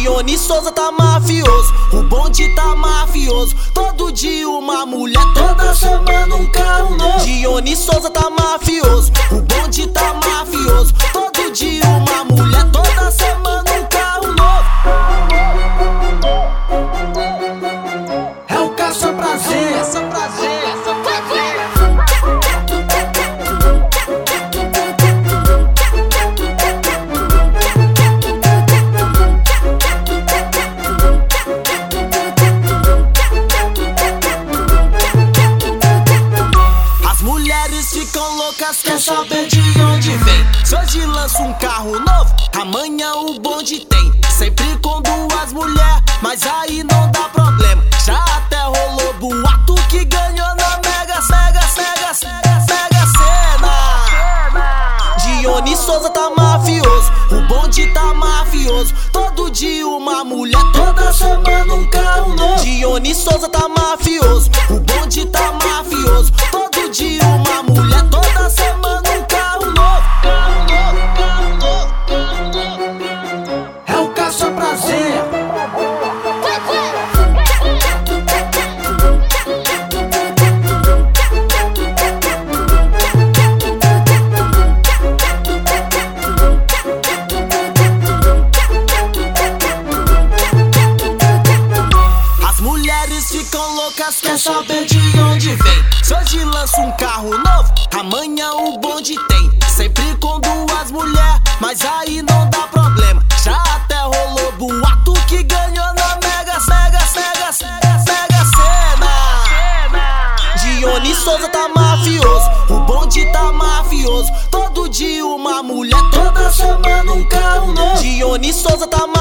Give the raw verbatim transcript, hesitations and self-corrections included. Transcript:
Diony Souza tá mafioso, o bonde tá mafioso. Todo dia uma mulher, toda semana um carro novo. Diony Souza tá mafioso, o bonde tá mafioso. Todo dia uma mulher, toda semana um carro novo. É o caça prazer, caça prazer, caça prazer. Ficam loucas, quer saber de onde vem. Se hoje lança um carro novo, amanhã o bonde tem. Sempre com duas mulheres, mas aí não dá problema. Já até rolou boato que ganhou na Mega, Mega, Mega, Mega, Mega Sena. Diony Souza tá mafioso, o bonde tá mafioso. Todo dia uma mulher, toda semana um carro novo. Diony Souza tá mafioso, o bonde tá mafioso. Todo dia uma mulher, toda semana um carro novo. Carro novo, carro novo, carro novo. É o caça prazer. As mulheres ficam loucas, quer saber de onde vem. Se hoje lança um carro novo, amanhã o bonde tem. Sempre com duas mulheres, mas aí não dá problema. Já até rolou boato que ganhou na Mega, Mega, Mega, Mega, Mega Sena. Diony Souza tá mafioso, o bonde tá mafioso. Todo dia uma mulher, toda semana um carro novo. Diony Souza tá mafioso.